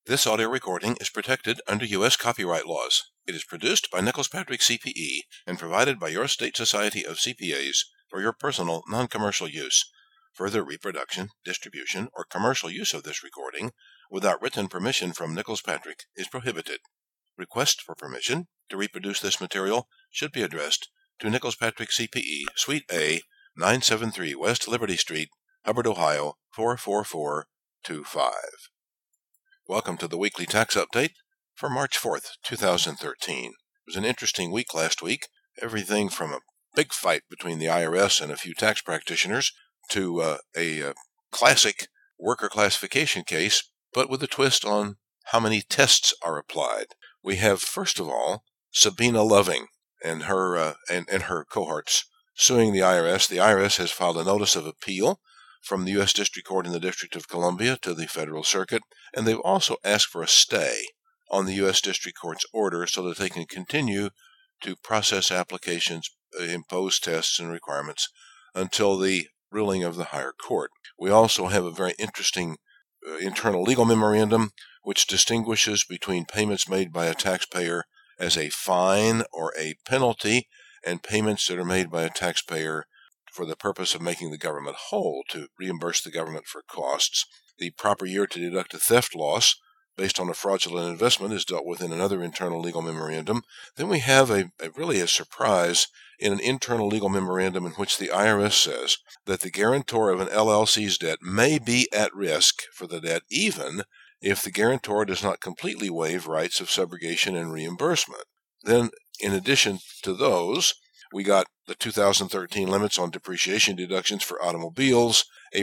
This audio recording is protected under U.S. copyright laws. It is produced by Nicholas Patrick CPE and provided by your state society of CPAs for your personal, non-commercial use. Further reproduction, distribution, or commercial use of this recording without written permission from Nicholas Patrick is prohibited. Request for permission to reproduce this material should be addressed to Nicholas Patrick CPE, Suite A, 973 West Liberty Street, Hubbard, Ohio, 44425. Welcome to the weekly tax update for March 4th, 2013. It was an interesting week last week. Everything from a big fight between the IRS and a few tax practitioners to a classic worker classification case, but with a twist on how many tests are applied. We have, first of all, Sabina Loving and her cohorts suing the IRS. The IRS has filed a notice of appeal from the U.S. District Court in the District of Columbia to the Federal Circuit, and they've also asked for a stay on the U.S. District Court's order so that they can continue to process applications, impose tests and requirements until the ruling of the higher court. We also have a very interesting internal legal memorandum which distinguishes between payments made by a taxpayer as a fine or a penalty and payments that are made by a taxpayer for the purpose of making the government whole, to reimburse the government for costs. The proper year to deduct a theft loss based on a fraudulent investment is dealt with in another internal legal memorandum. Then we have a surprise in an internal legal memorandum in which the IRS says that the guarantor of an LLC's debt may be at risk for the debt even if the guarantor does not completely waive rights of subrogation and reimbursement. Then, in addition to those, we got the 2013 limits on depreciation deductions for automobiles,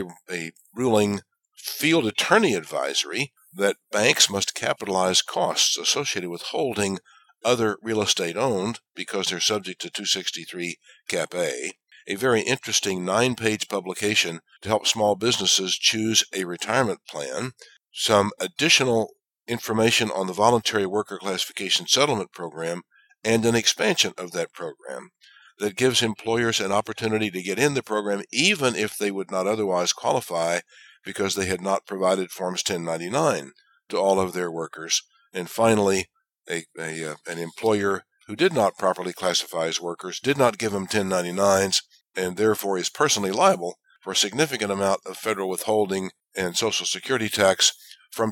a ruling field attorney advisory that banks must capitalize costs associated with holding other real estate owned because they're subject to 263 Cap A very interesting 9-page publication to help small businesses choose a retirement plan, some additional information on the Voluntary Worker Classification Settlement Program, and an expansion of that program that gives employers an opportunity to get in the program even if they would not otherwise qualify because they had not provided Forms 1099 to all of their workers. And finally, an employer who did not properly classify his workers, did not give them 1099s, and therefore is personally liable for a significant amount of federal withholding and Social Security tax from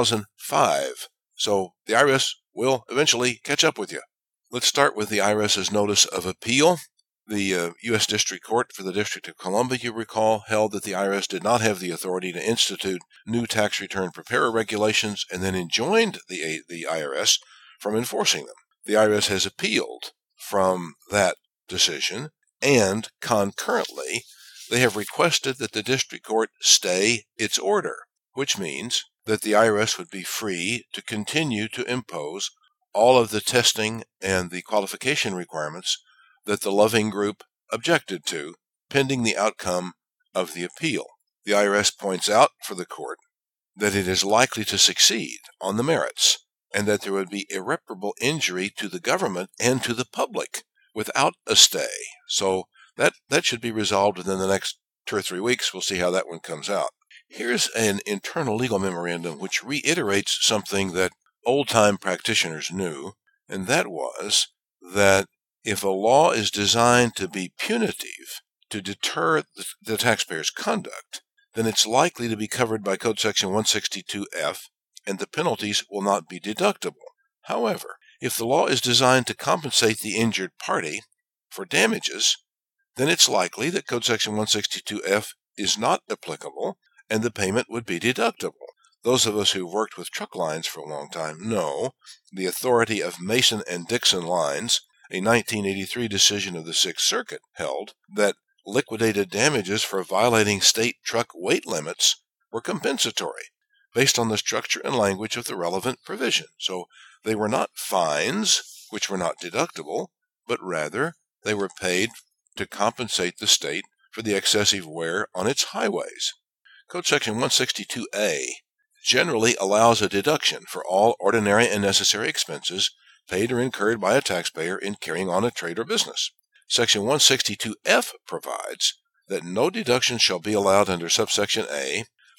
2005. So the IRS will eventually catch up with you. Let's start with the IRS's notice of appeal. The U.S. District Court for the District of Columbia, you recall, held that the IRS did not have the authority to institute new tax return preparer regulations and then enjoined the IRS from enforcing them. The IRS has appealed from that decision, and concurrently, they have requested that the District Court stay its order, which means that the IRS would be free to continue to impose all of the testing and the qualification requirements that the Loving Group objected to, pending the outcome of the appeal. The IRS points out for the court that it is likely to succeed on the merits, and that there would be irreparable injury to the government and to the public without a stay. So that should be resolved within the next 2 or 3 weeks. We'll see how that one comes out. Here's an internal legal memorandum which reiterates something that old-time practitioners knew, and that was that if a law is designed to be punitive, to deter the taxpayer's conduct, then it's likely to be covered by Code Section 162F, and the penalties will not be deductible. However, if the law is designed to compensate the injured party for damages, then it's likely that Code Section 162F is not applicable, and the payment would be deductible. Those of us who've worked with truck lines for a long time know the authority of Mason and Dixon Lines. A 1983 decision of the Sixth Circuit held that liquidated damages for violating state truck weight limits were compensatory based on the structure and language of the relevant provision. So they were not fines, which were not deductible, but rather they were paid to compensate the state for the excessive wear on its highways. Code Section 162A generally allows a deduction for all ordinary and necessary expenses paid or incurred by a taxpayer in carrying on a trade or business. Section 162F provides that no deduction shall be allowed under subsection A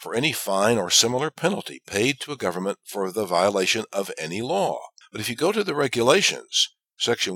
for any fine or similar penalty paid to a government for the violation of any law. But if you go to the regulations, Section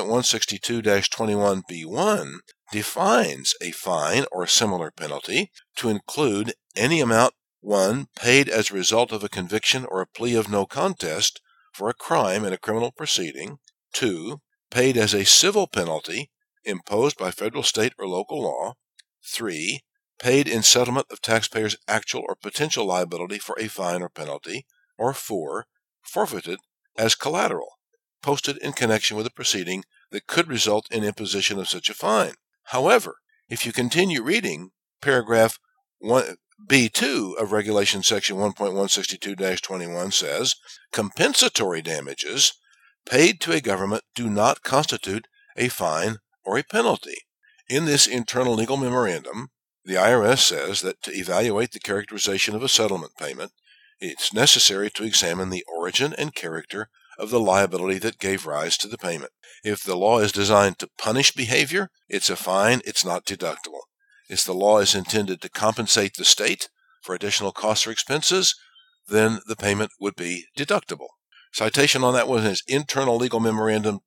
1.162-21B1 defines a fine or similar penalty to include any amount, 1, paid as a result of a conviction or a plea of no contest for a crime in a criminal proceeding, 2, paid as a civil penalty imposed by federal, state, or local law, 3, paid in settlement of taxpayers' actual or potential liability for a fine or penalty, or 4, forfeited as collateral, posted in connection with a proceeding that could result in imposition of such a fine. However, if you continue reading, paragraph B2 of Regulation Section 1.162-21 says, compensatory damages paid to a government do not constitute a fine or a penalty. In this internal legal memorandum, the IRS says that to evaluate the characterization of a settlement payment, it's necessary to examine the origin and character of the liability that gave rise to the payment. If the law is designed to punish behavior, it's a fine, it's not deductible. If the law is intended to compensate the state for additional costs or expenses, then the payment would be deductible. Citation on that one is Internal Legal Memorandum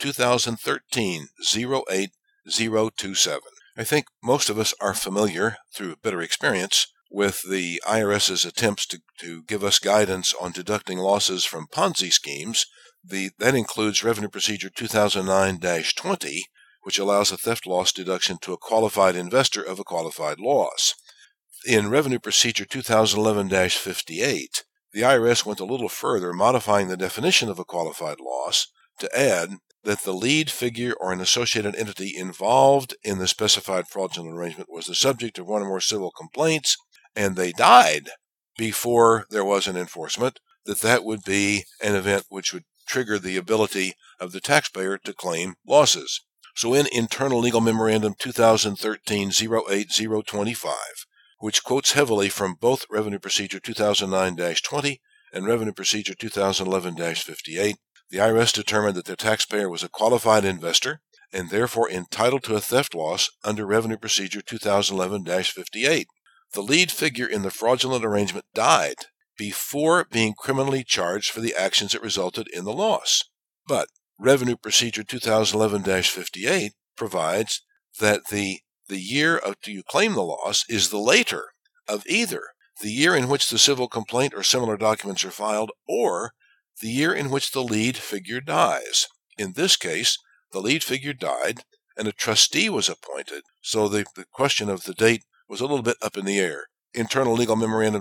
2013-08027. I think most of us are familiar, through bitter experience, with the IRS's attempts to give us guidance on deducting losses from Ponzi schemes. That includes Revenue Procedure 2009-20, which allows a theft loss deduction to a qualified investor of a qualified loss. In Revenue Procedure 2011-58, the IRS went a little further, modifying the definition of a qualified loss to add that the lead figure or an associated entity involved in the specified fraudulent arrangement was the subject of one or more civil complaints, and they died before there was an enforcement, that would be an event which would trigger the ability of the taxpayer to claim losses. So in Internal Legal Memorandum 2013-08025, which quotes heavily from both Revenue Procedure 2009-20 and Revenue Procedure 2011-58, the IRS determined that the taxpayer was a qualified investor and therefore entitled to a theft loss under Revenue Procedure 2011-58. The lead figure in the fraudulent arrangement died before being criminally charged for the actions that resulted in the loss. But Revenue Procedure 2011-58 provides that the year after you claim the loss is the later of either the year in which the civil complaint or similar documents are filed or the year in which the lead figure dies. In this case, the lead figure died and a trustee was appointed, so the question of the date was a little bit up in the air. Internal Legal Memorandum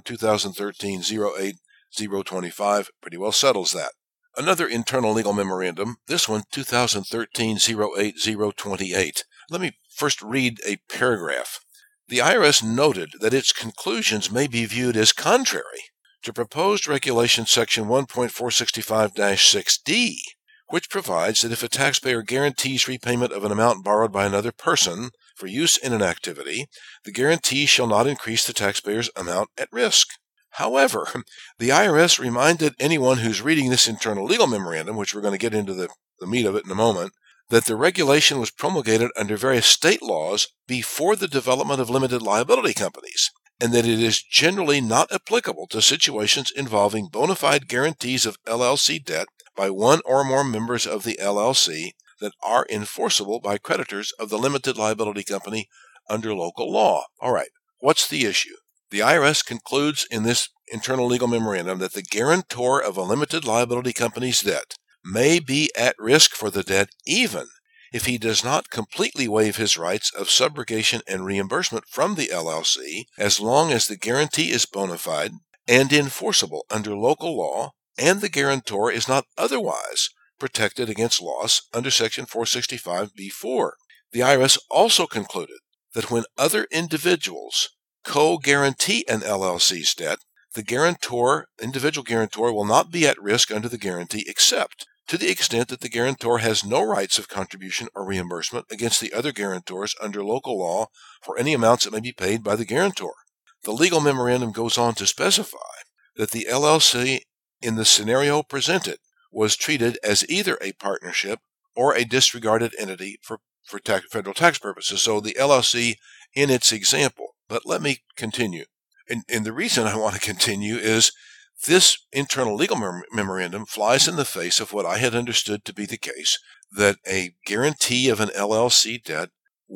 2013-08025 pretty well settles that. Another Internal Legal Memorandum, this one 2013-08028. Let me first read a paragraph. The IRS noted that its conclusions may be viewed as contrary to proposed Regulation Section 1.465-6D, which provides that if a taxpayer guarantees repayment of an amount borrowed by another person for use in an activity, the guarantee shall not increase the taxpayer's amount at risk. However, the IRS reminded anyone who's reading this Internal Legal Memorandum, which we're going to get into the meat of it in a moment, that the regulation was promulgated under various state laws before the development of limited liability companies, and that it is generally not applicable to situations involving bona fide guarantees of LLC debt by one or more members of the LLC that are enforceable by creditors of the limited liability company under local law. All right, what's the issue? The IRS concludes in this Internal Legal Memorandum that the guarantor of a limited liability company's debt may be at risk for the debt even if he does not completely waive his rights of subrogation and reimbursement from the LLC, as long as the guarantee is bona fide and enforceable under local law, and the guarantor is not otherwise protected against loss under Section 465b-4. The IRS also concluded that when other individuals co-guarantee an LLC's debt, the individual guarantor will not be at risk under the guarantee except to the extent that the guarantor has no rights of contribution or reimbursement against the other guarantors under local law for any amounts that may be paid by the guarantor. The legal memorandum goes on to specify that the LLC in the scenario presented was treated as either a partnership or a disregarded entity for federal tax purposes. So the LLC in its example. But let me continue. And the reason I want to continue is this internal legal memorandum flies in the face of what I had understood to be the case, that a guarantee of an LLC debt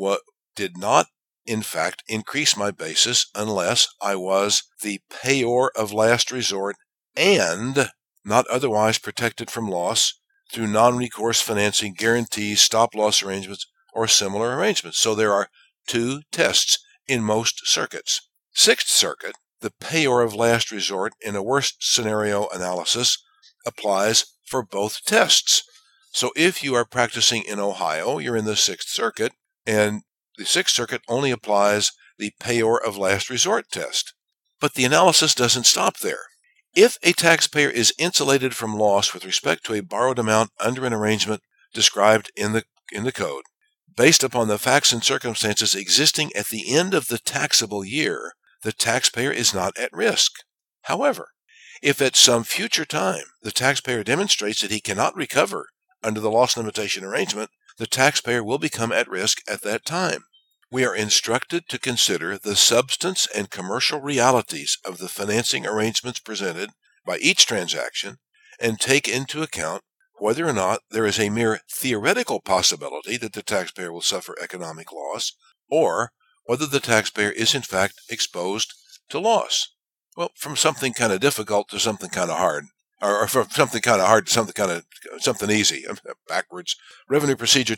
did not, in fact, increase my basis unless I was the payor of last resort and not otherwise protected from loss through non-recourse financing, guarantees, stop-loss arrangements, or similar arrangements. So there are two tests in most circuits. Sixth Circuit, the payor of last resort in a worst scenario analysis applies for both tests. So if you are practicing in Ohio, you're in the Sixth Circuit, and the Sixth Circuit only applies the payor of last resort test. But the analysis doesn't stop there. If a taxpayer is insulated from loss with respect to a borrowed amount under an arrangement described in the code, based upon the facts and circumstances existing at the end of the taxable year, the taxpayer is not at risk. However, if at some future time the taxpayer demonstrates that he cannot recover under the loss limitation arrangement, the taxpayer will become at risk at that time. We are instructed to consider the substance and commercial realities of the financing arrangements presented by each transaction and take into account whether or not there is a mere theoretical possibility that the taxpayer will suffer economic loss, or whether the taxpayer is in fact exposed to loss. Well, from something kind of difficult to something kind of hard, or from something kind of hard to something easy. Backwards. Revenue Procedure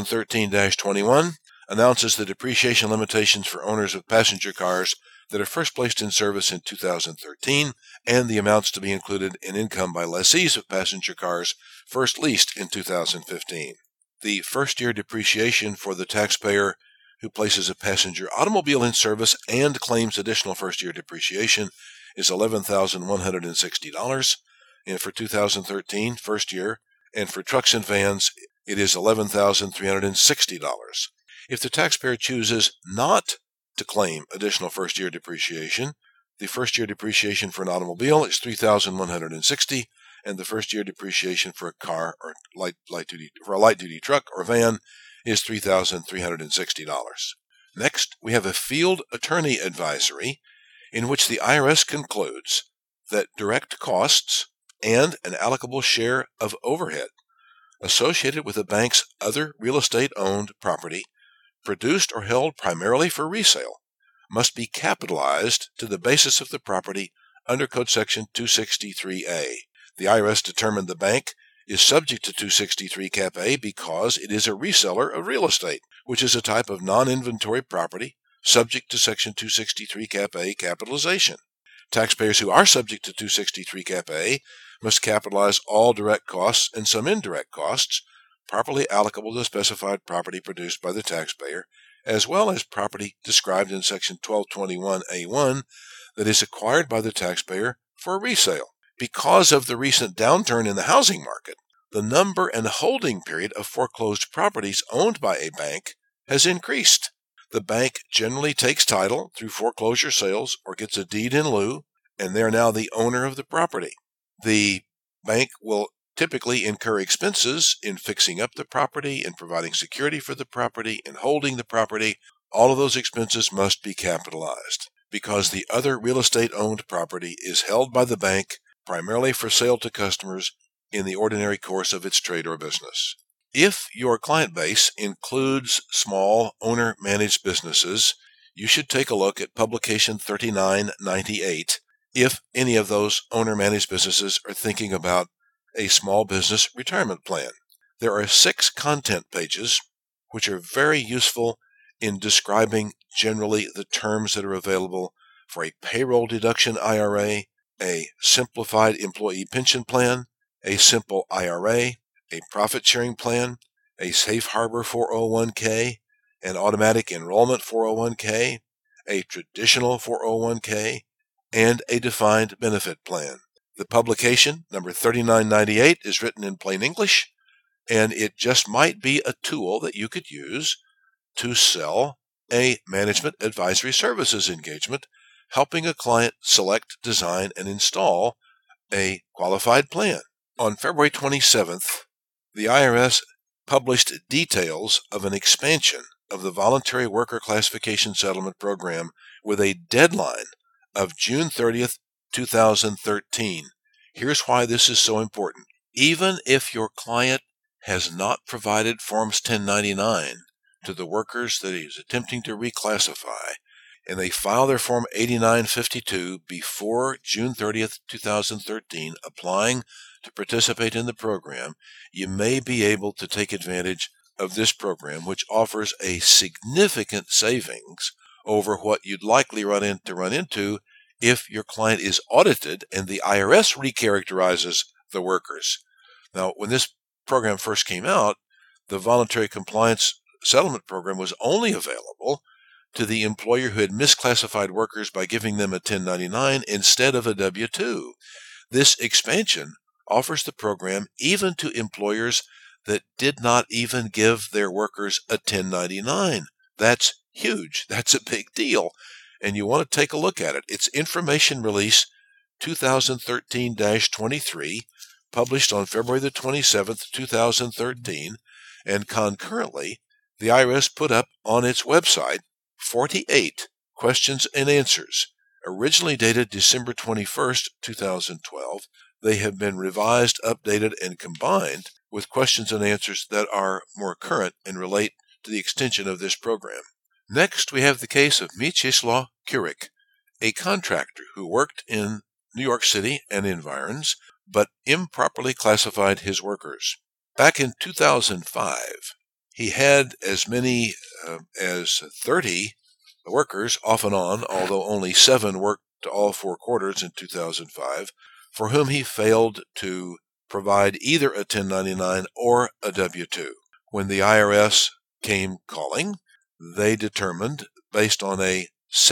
2013-21 announces the depreciation limitations for owners of passenger cars that are first placed in service in 2013 and the amounts to be included in income by lessees of passenger cars first leased in 2015. The first-year depreciation for the taxpayer who places a passenger automobile in service and claims additional first-year depreciation is $11,160. And for 2013, first year, and for trucks and vans, it is $11,360. If the taxpayer chooses not to claim additional first-year depreciation, the first-year depreciation for an automobile is $3,160, and the first-year depreciation for a car or a light-duty truck or van is $3,360. Next, we have a field attorney advisory in which the IRS concludes that direct costs and an allocable share of overhead associated with a bank's other real estate-owned property produced or held primarily for resale must be capitalized to the basis of the property under Code Section 263A. The IRS determined the bank is subject to 263 Cap A because it is a reseller of real estate, which is a type of non-inventory property subject to Section 263 Cap A capitalization. Taxpayers who are subject to 263 Cap A must capitalize all direct costs and some indirect costs properly allocable to specified property produced by the taxpayer, as well as property described in Section 1221A1 that is acquired by the taxpayer for resale. Because of the recent downturn in the housing market, the number and holding period of foreclosed properties owned by a bank has increased. The bank generally takes title through foreclosure sales or gets a deed in lieu, and they're now the owner of the property. The bank will typically incur expenses in fixing up the property, in providing security for the property, in holding the property. All of those expenses must be capitalized because the other real estate-owned property is held by the bank primarily for sale to customers in the ordinary course of its trade or business. If your client base includes small owner-managed businesses, you should take a look at Publication 3998 if any of those owner-managed businesses are thinking about a small business retirement plan. There are 6 content pages which are very useful in describing generally the terms that are available for a payroll deduction IRA, a simplified employee pension plan, a simple IRA, a profit-sharing plan, a safe harbor 401k, an automatic enrollment 401k, a traditional 401k, and a defined benefit plan. The publication, number 3998, is written in plain English, and it just might be a tool that you could use to sell a management advisory services engagement, helping a client select, design, and install a qualified plan. On February 27th, the IRS published details of an expansion of the Voluntary Worker Classification Settlement Program with a deadline of June 30th, 2013. Here's why this is so important. Even if your client has not provided Forms 1099 to the workers that he is attempting to reclassify, and they file their Form 8952 before June 30th, 2013, applying to participate in the program, you may be able to take advantage of this program, which offers a significant savings over what you'd likely run into if your client is audited and the IRS recharacterizes the workers. Now, when this program first came out, the voluntary compliance settlement program was only available to the employer who had misclassified workers by giving them a 1099 instead of a W-2. This expansion offers the program even to employers that did not even give their workers a 1099. That's huge. That's a big deal. And you want to take a look at it. It's Information Release 2013-23, published on February the 27th, 2013, and concurrently, the IRS put up on its website 48 questions and answers. Originally dated December 21st, 2012, they have been revised, updated, and combined with questions and answers that are more current and relate to the extension of this program. Next, we have the case of Mieczysław Kurik, a contractor who worked in New York City and environs, but improperly classified his workers. Back in 2005, he had as many as 30 workers off and on, although only 7 worked all 4 quarters in 2005, for whom he failed to provide either a 1099 or a W-2. When the IRS came calling, they determined, based on a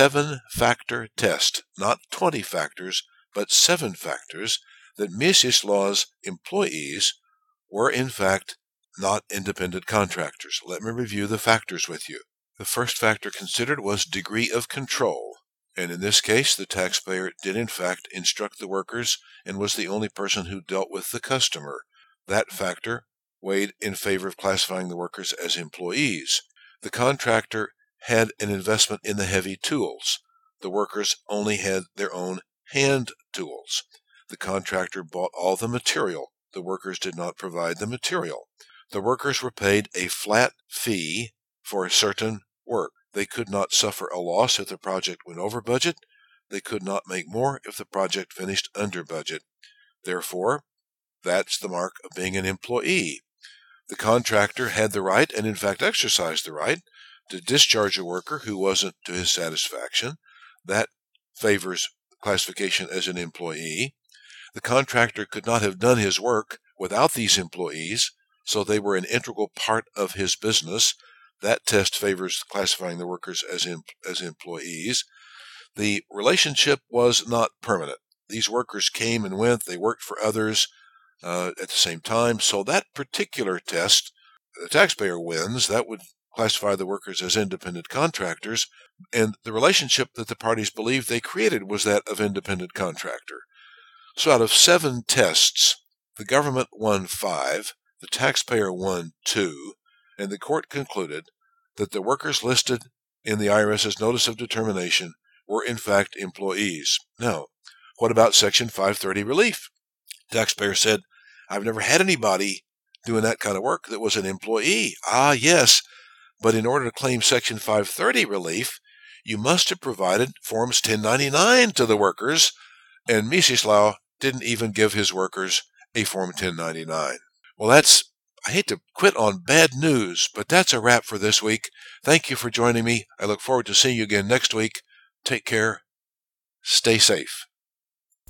7-factor test, not 20 factors, but 7 factors, that Mieczysław's employees were in fact not independent contractors. Let me review the factors with you. The first factor considered was degree of control, and in this case, the taxpayer did in fact instruct the workers and was the only person who dealt with the customer. That factor weighed in favor of classifying the workers as employees. The contractor had an investment in the heavy tools. The workers only had their own hand tools. The contractor bought all the material. The workers did not provide the material. The workers were paid a flat fee for a certain work. They could not suffer a loss if the project went over budget. They could not make more if the project finished under budget. Therefore, that's the mark of being an employee. The contractor had the right, and in fact exercised the right, to discharge a worker who wasn't to his satisfaction. That favors classification as an employee. The contractor could not have done his work without these employees, so they were an integral part of his business. That test favors classifying the workers as employees. The relationship was not permanent. These workers came and went. They worked for others at the same time. So that particular test, the taxpayer wins. That would classify the workers as independent contractors. And the relationship that the parties believed they created was that of independent contractor. So out of 7 tests, the government won 5, the taxpayer won 2, and the court concluded that the workers listed in the IRS's Notice of Determination were in fact employees. Now, what about Section 530 relief? The taxpayer said, I've never had anybody doing that kind of work that was an employee. Ah, yes, but in order to claim Section 530 relief, you must have provided Forms 1099 to the workers, and Mieczysław didn't even give his workers a Form 1099. Well, I hate to quit on bad news, but that's a wrap for this week. Thank you for joining me. I look forward to seeing you again next week. Take care. Stay safe.